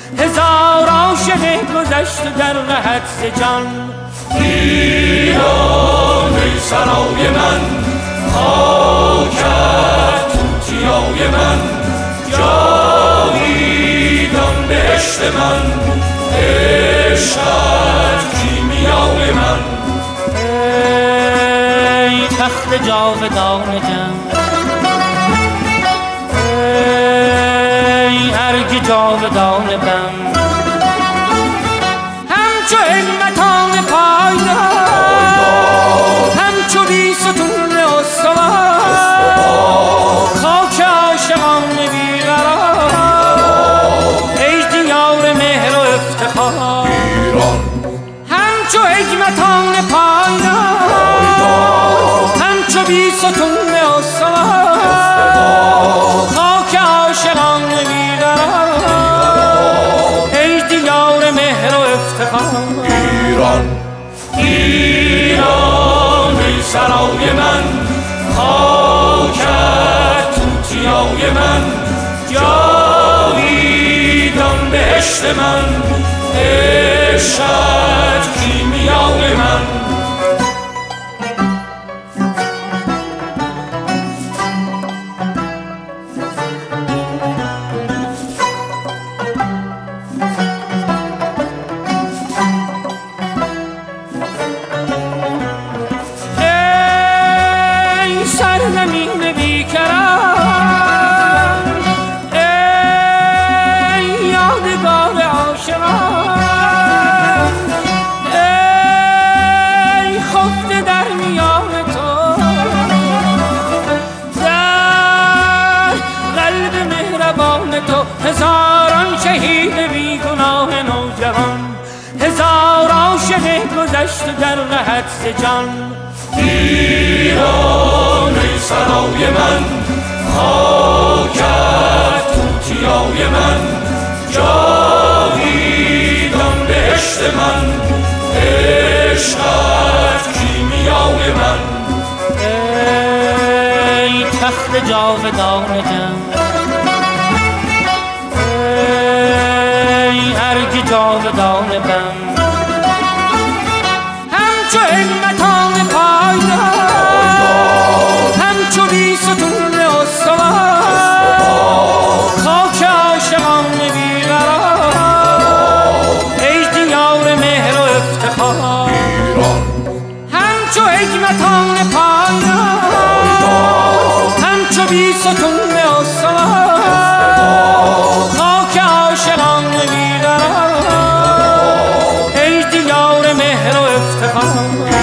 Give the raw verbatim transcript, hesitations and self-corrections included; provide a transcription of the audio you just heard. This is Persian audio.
هزار عاشق گذشته در رهت ز جان. ایران ای سرای من، خاکت توتیای من، جاویدان بهشت من، عشقت کیمیای من. ای تخت جاودان جم، ای ارگ جاودان بم، همچو علمتان پایدار، همچو بی ستون استوار، خاک عاشقان بیقرار، ای دیار مهر و افتخار. ایران همچو حکمتان پایدار، همچو بی ستون استوار، خاک عاشقان بیقرار، ای دیار مهر و افتخار. ایران ایران ای سرای من، خاکت توتیای من، جاویدان بهشت من، عشقت کیمیای من. سرزمین بیکران، ای یادگار عاشقان، ای خفته در میان تو، در قلب مهربان تو، هزاران شهید بیگناه نوجوان، هزار عاشق گذشته در رهت ز جان. ایران ای سرای من، خاکت توتیای من، جاویدان بهشت من، عشقت کیمیای من. ای تخت جاودان جم، ای ارگ جاودان بم، همچو علمتان پایدار، همچو بی ستون استوار، خاک عاشقان بیقرار، ای دیار مهر و افتخار. ایران همچو حکمتان پایدار، همچو بی ستون استوار، خاک عاشقان بیقرار، ای دیار مهر و افتخار.